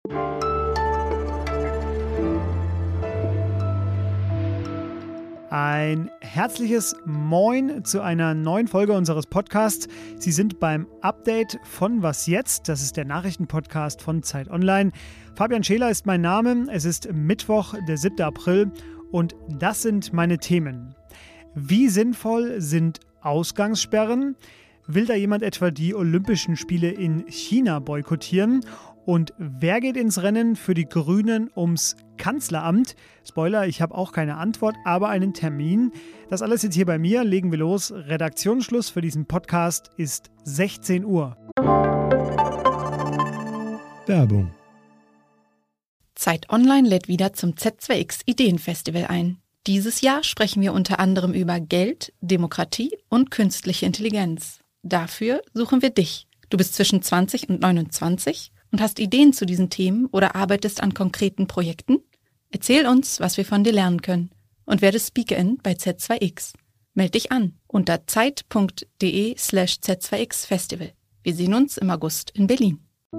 Ein herzliches Moin zu einer neuen Folge unseres Podcasts. Sie sind beim Update von Was Jetzt? Das ist der Nachrichtenpodcast von Zeit Online. Fabian Scheler ist mein Name. Es ist Mittwoch, der 7. April und das sind meine Themen. Wie sinnvoll sind Ausgangssperren? Will da jemand etwa die Olympischen Spiele in China boykottieren? Und wer geht ins Rennen für die Grünen ums Kanzleramt? Spoiler, ich habe auch keine Antwort, aber einen Termin. Das alles jetzt hier bei mir. Legen wir los. Redaktionsschluss für diesen Podcast ist 16 Uhr. Werbung. Zeit Online lädt wieder zum Z2X Ideenfestival ein. Dieses Jahr sprechen wir unter anderem über Geld, Demokratie und künstliche Intelligenz. Dafür suchen wir dich. Du bist zwischen 20 und 29 und hast Ideen zu diesen Themen oder arbeitest an konkreten Projekten? Erzähl uns, was wir von dir lernen können und werde Speakerin bei Z2X. Meld dich an unter zeit.de/Z2X-Festival. Wir sehen uns im August in Berlin.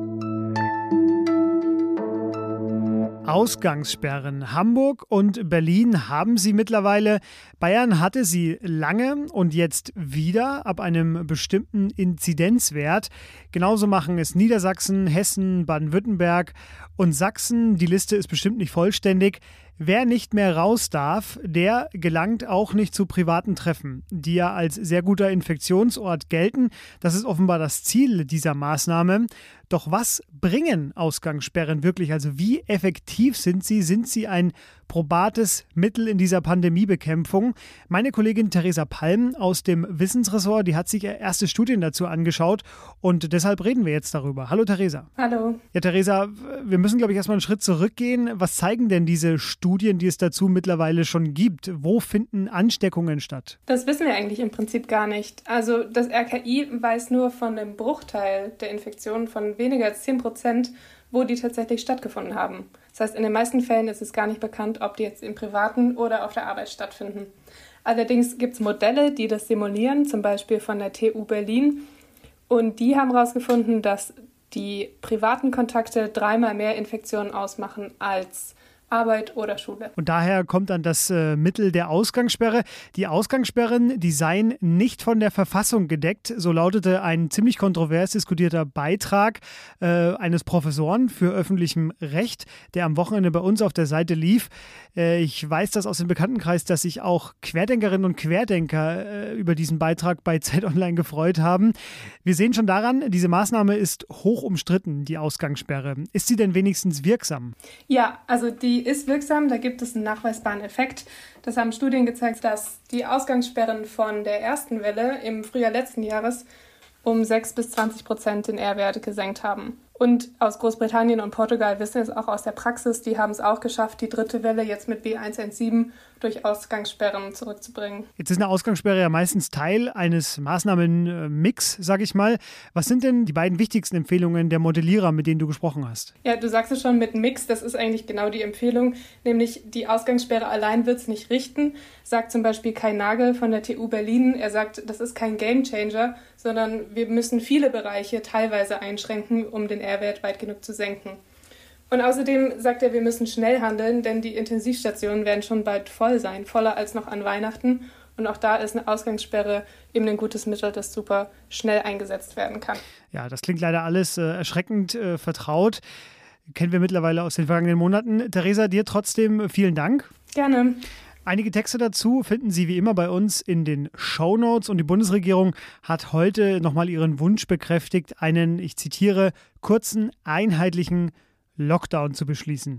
Ausgangssperren. Hamburg und Berlin haben sie mittlerweile. Bayern hatte sie lange und jetzt wieder ab einem bestimmten Inzidenzwert. Genauso machen es Niedersachsen, Hessen, Baden-Württemberg und Sachsen. Die Liste ist bestimmt nicht vollständig. Wer nicht mehr raus darf, der gelangt auch nicht zu privaten Treffen, die ja als sehr guter Infektionsort gelten. Das ist offenbar das Ziel dieser Maßnahme. Doch was bringen Ausgangssperren wirklich? Also wie effektiv sind sie? Sind sie ein probates Mittel in dieser Pandemiebekämpfung? Meine Kollegin Theresa Palm aus dem Wissensressort, die hat sich erste Studien dazu angeschaut und deshalb reden wir jetzt darüber. Hallo Theresa. Hallo. Ja Theresa, wir müssen glaube ich erstmal einen Schritt zurückgehen. Was zeigen denn diese Studien, die es dazu mittlerweile schon gibt? Wo finden Ansteckungen statt? Das wissen wir eigentlich im Prinzip gar nicht. Also das RKI weiß nur von einem Bruchteil der Infektionen von weniger als 10%, wo die tatsächlich stattgefunden haben. Das heißt, in den meisten Fällen ist es gar nicht bekannt, ob die jetzt im Privaten oder auf der Arbeit stattfinden. Allerdings gibt es Modelle, die das simulieren, zum Beispiel von der TU Berlin. Und die haben herausgefunden, dass die privaten Kontakte 3-mal mehr Infektionen ausmachen als Arbeit oder Schule. Und daher kommt dann das Mittel der Ausgangssperre. Die Ausgangssperren, die seien nicht von der Verfassung gedeckt. So lautete ein ziemlich kontrovers diskutierter Beitrag eines Professoren für öffentlichem Recht, der am Wochenende bei uns auf der Seite lief. Ich weiß das aus dem Bekanntenkreis, dass sich auch Querdenkerinnen und Querdenker über diesen Beitrag bei Zeit Online gefreut haben. Wir sehen schon daran, diese Maßnahme ist hoch umstritten, die Ausgangssperre. Ist sie denn wenigstens wirksam? Ja, also die ist wirksam, da gibt es einen nachweisbaren Effekt. Das haben Studien gezeigt, dass die Ausgangssperren von der ersten Welle im Frühjahr letzten Jahres um 6-20% den R-Wert gesenkt haben. Und aus Großbritannien und Portugal wissen wir es auch aus der Praxis, die haben es auch geschafft, die dritte Welle jetzt mit B117 durch Ausgangssperren zurückzubringen. Jetzt ist eine Ausgangssperre ja meistens Teil eines Maßnahmenmix, sage ich mal. Was sind denn die beiden wichtigsten Empfehlungen der Modellierer, mit denen du gesprochen hast? Ja, du sagst es schon mit Mix, das ist eigentlich genau die Empfehlung, nämlich die Ausgangssperre allein wird es nicht richten, sagt zum Beispiel Kai Nagel von der TU Berlin. Er sagt, das ist kein Gamechanger, sondern wir müssen viele Bereiche teilweise einschränken, um den R-Wert weit genug zu senken. Und außerdem sagt er, wir müssen schnell handeln, denn die Intensivstationen werden schon bald voll sein, voller als noch an Weihnachten. Und auch da ist eine Ausgangssperre eben ein gutes Mittel, das super schnell eingesetzt werden kann. Ja, das klingt leider alles erschreckend vertraut. Kennen wir mittlerweile aus den vergangenen Monaten. Theresa, dir trotzdem vielen Dank. Gerne. Einige Texte dazu finden Sie wie immer bei uns in den Shownotes und die Bundesregierung hat heute nochmal ihren Wunsch bekräftigt, einen, ich zitiere, kurzen, einheitlichen Lockdown zu beschließen.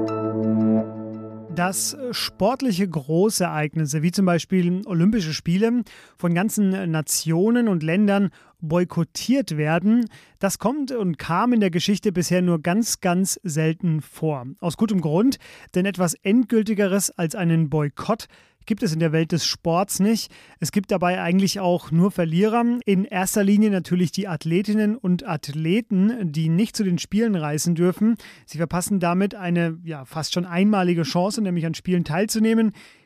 Dass sportliche Großereignisse wie zum Beispiel Olympische Spiele von ganzen Nationen und Ländern boykottiert werden, das kommt und kam in der Geschichte bisher nur ganz, ganz selten vor. Aus gutem Grund, denn etwas Endgültigeres als einen Boykott gibt es in der Welt des Sports nicht. Es gibt dabei eigentlich auch nur Verlierer. In erster Linie natürlich die Athletinnen und Athleten, die nicht zu den Spielen reisen dürfen. Sie verpassen damit eine fast schon einmalige Chance, nämlich an Spielen teilzunehmen.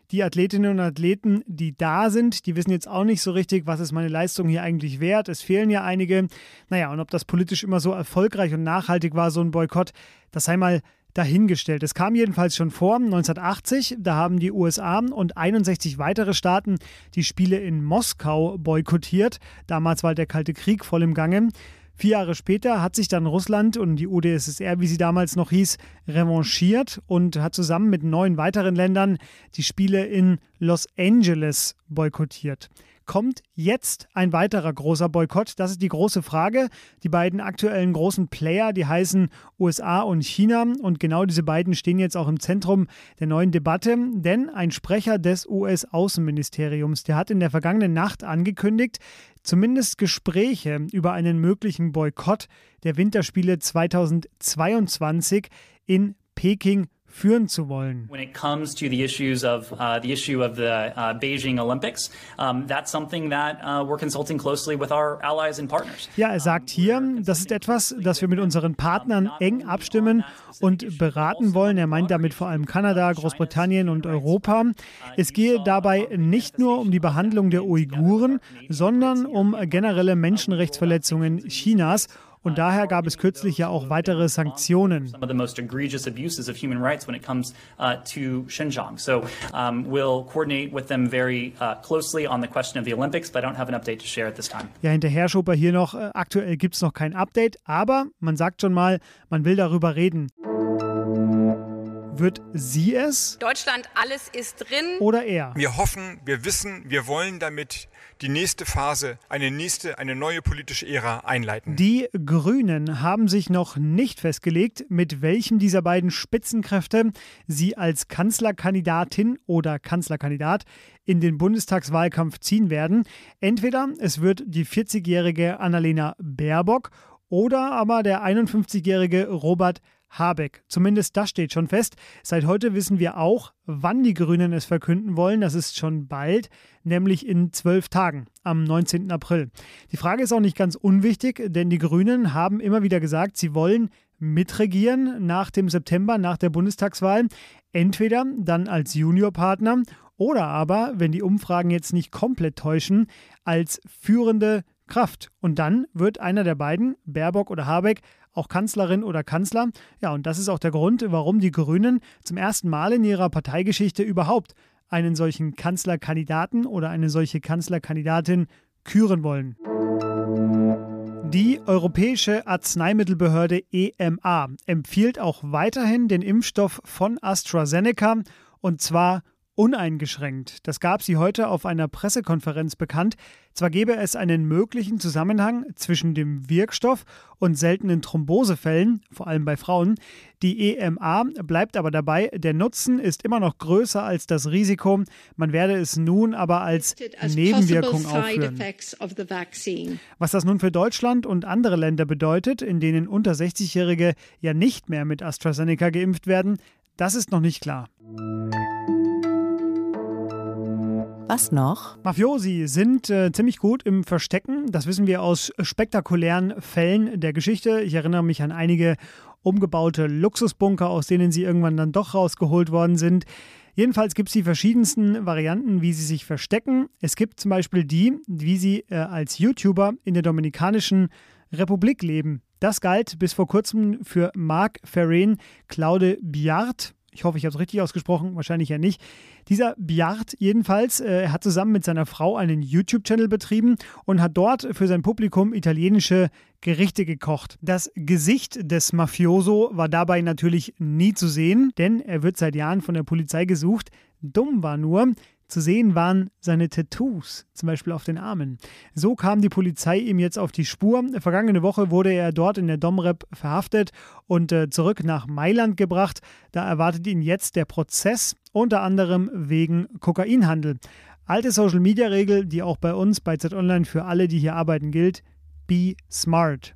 Die Athletinnen und Athleten, die da sind, die wissen jetzt auch nicht so richtig, was ist meine Leistung hier eigentlich wert. Es fehlen ja einige. Naja, und ob das politisch immer so erfolgreich und nachhaltig war, so ein Boykott, das sei mal dahingestellt. Es kam jedenfalls schon vor, 1980, da haben die USA und 61 weitere Staaten die Spiele in Moskau boykottiert. Damals war der Kalte Krieg voll im Gange. 4 Jahre später hat sich dann Russland und die UdSSR, wie sie damals noch hieß, revanchiert und hat zusammen mit 9 weiteren Ländern die Spiele in Los Angeles boykottiert. Kommt jetzt ein weiterer großer Boykott? Das ist die große Frage. Die beiden aktuellen großen Player, die heißen USA und China. Und genau diese beiden stehen jetzt auch im Zentrum der neuen Debatte. Denn ein Sprecher des US-Außenministeriums, der hat in der vergangenen Nacht angekündigt, zumindest Gespräche über einen möglichen Boykott der Winterspiele 2022 in Peking führen zu wollen. When it comes to the issue of the Beijing Olympics, that's something that we're consulting closely with our allies and partners. Ja, er sagt hier, das ist etwas, das wir mit unseren Partnern eng abstimmen und beraten wollen. Er meint damit vor allem Kanada, Großbritannien und Europa. Es gehe dabei nicht nur um die Behandlung der Uiguren, sondern um generelle Menschenrechtsverletzungen Chinas. Und daher gab es kürzlich ja auch weitere Sanktionen. Some of the most egregious abuses of human rights when it comes to Xinjiang. So we'll coordinate with them very closely on the question of the Olympics, but I don't have an update to share at this time. Ja, hinterher schob er hier noch, aktuell gibt es noch kein Update, aber man sagt schon mal, man will darüber reden. Wird sie es? Deutschland, alles ist drin. Oder er? Wir hoffen, wir wissen, wir wollen damit die nächste Phase, eine neue politische Ära einleiten. Die Grünen haben sich noch nicht festgelegt, mit welchem dieser beiden Spitzenkräfte sie als Kanzlerkandidatin oder Kanzlerkandidat in den Bundestagswahlkampf ziehen werden. Entweder es wird die 40-jährige Annalena Baerbock oder aber der 51-jährige Robert Habeck. Zumindest das steht schon fest. Seit heute wissen wir auch, wann die Grünen es verkünden wollen. Das ist schon bald, nämlich in 12 Tagen, am 19. April. Die Frage ist auch nicht ganz unwichtig, denn die Grünen haben immer wieder gesagt, sie wollen mitregieren nach dem September, nach der Bundestagswahl. Entweder dann als Juniorpartner oder aber, wenn die Umfragen jetzt nicht komplett täuschen, als führende Kraft. Und dann wird einer der beiden, Baerbock oder Habeck, auch Kanzlerin oder Kanzler. Ja, und das ist auch der Grund, warum die Grünen zum ersten Mal in ihrer Parteigeschichte überhaupt einen solchen Kanzlerkandidaten oder eine solche Kanzlerkandidatin küren wollen. Die Europäische Arzneimittelbehörde EMA empfiehlt auch weiterhin den Impfstoff von AstraZeneca, und zwar uneingeschränkt. Das gab sie heute auf einer Pressekonferenz bekannt. Zwar gäbe es einen möglichen Zusammenhang zwischen dem Wirkstoff und seltenen Thrombosefällen, vor allem bei Frauen. Die EMA bleibt aber dabei, der Nutzen ist immer noch größer als das Risiko. Man werde es nun aber als Nebenwirkung aufführen. Was das nun für Deutschland und andere Länder bedeutet, in denen unter 60-Jährige ja nicht mehr mit AstraZeneca geimpft werden, das ist noch nicht klar. Was noch? Mafiosi sind ziemlich gut im Verstecken. Das wissen wir aus spektakulären Fällen der Geschichte. Ich erinnere mich an einige umgebaute Luxusbunker, aus denen sie irgendwann dann doch rausgeholt worden sind. Jedenfalls gibt es die verschiedensten Varianten, wie sie sich verstecken. Es gibt zum Beispiel die, wie sie als YouTuber in der Dominikanischen Republik leben. Das galt bis vor kurzem für Marc Ferrin Claude Biart. Ich hoffe, ich habe es richtig ausgesprochen, wahrscheinlich ja nicht. Dieser Biart jedenfalls, er hat zusammen mit seiner Frau einen YouTube-Channel betrieben und hat dort für sein Publikum italienische Gerichte gekocht. Das Gesicht des Mafioso war dabei natürlich nie zu sehen, denn er wird seit Jahren von der Polizei gesucht. Dumm war nur, zu sehen waren seine Tattoos, zum Beispiel auf den Armen. So kam die Polizei ihm jetzt auf die Spur. Vergangene Woche wurde er dort in der Domrep verhaftet und zurück nach Mailand gebracht. Da erwartet ihn jetzt der Prozess, unter anderem wegen Kokainhandel. Alte Social-Media-Regel, die auch bei uns bei Z-Online für alle, die hier arbeiten, gilt: Be smart.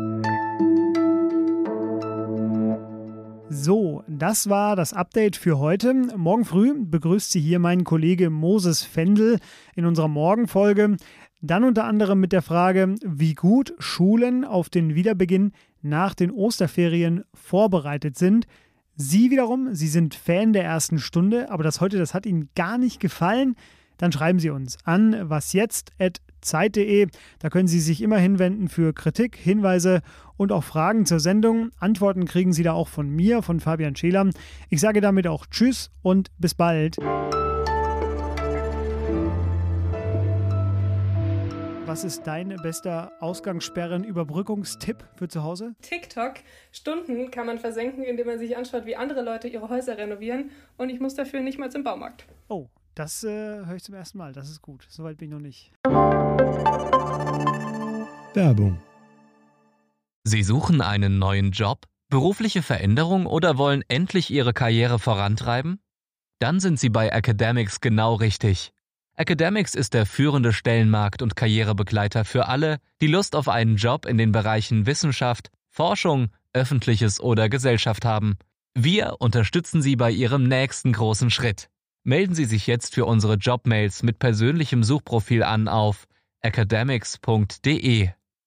So, das war das Update für heute. Morgen früh begrüßt Sie hier mein Kollege Moses Fendel in unserer Morgenfolge. Dann unter anderem mit der Frage, wie gut Schulen auf den Wiederbeginn nach den Osterferien vorbereitet sind. Sie wiederum, Sie sind Fan der ersten Stunde, aber das hat Ihnen gar nicht gefallen, dann schreiben Sie uns an wasjetzt@zeit.de. Da können Sie sich immer hinwenden für Kritik, Hinweise und auch Fragen zur Sendung. Antworten kriegen Sie da auch von mir, von Fabian Scheler. Ich sage damit auch Tschüss und bis bald. Was ist dein bester Ausgangssperren-Überbrückungstipp für zu Hause? TikTok. Stunden kann man versenken, indem man sich anschaut, wie andere Leute ihre Häuser renovieren. Und ich muss dafür nicht mal zum Baumarkt. Oh, das höre ich zum ersten Mal. Das ist gut. Soweit bin ich noch nicht. Werbung. Sie suchen einen neuen Job, berufliche Veränderung oder wollen endlich Ihre Karriere vorantreiben? Dann sind Sie bei Academics genau richtig. Academics ist der führende Stellenmarkt- und Karrierebegleiter für alle, die Lust auf einen Job in den Bereichen Wissenschaft, Forschung, Öffentliches oder Gesellschaft haben. Wir unterstützen Sie bei Ihrem nächsten großen Schritt. Melden Sie sich jetzt für unsere Jobmails mit persönlichem Suchprofil an auf academics.de.